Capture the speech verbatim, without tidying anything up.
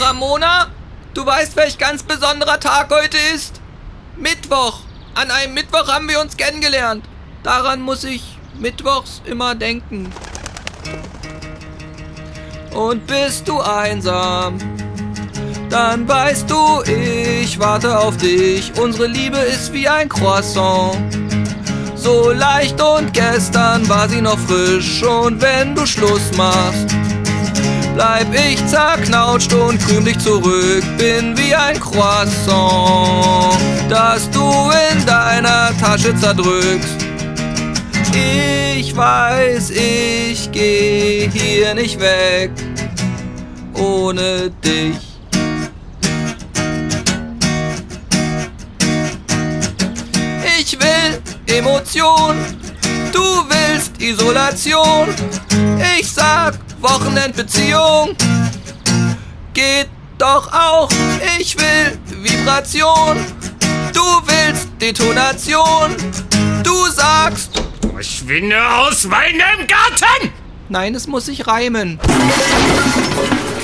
Ramona, du weißt, welch ganz besonderer Tag heute ist? Mittwoch. An einem Mittwoch haben wir uns kennengelernt. Daran muss ich mittwochs immer denken. Und bist du einsam, dann weißt du, ich warte auf dich. Unsere Liebe ist wie ein Croissant, so leicht und gestern war sie noch frisch. Und wenn du Schluss machst, bleib ich zerknautscht und krüm dich zurück. Bin wie ein Croissant, das du in deiner Tasche zerdrückst. Ich weiß, ich geh hier nicht weg ohne dich. Ich will Emotion, du willst Isolation. Ich sag Wochenendbeziehung, geht doch auch. Ich will Vibration, du willst Detonation. Du sagst, verschwinde aus meinem Garten! Nein, es muss sich reimen.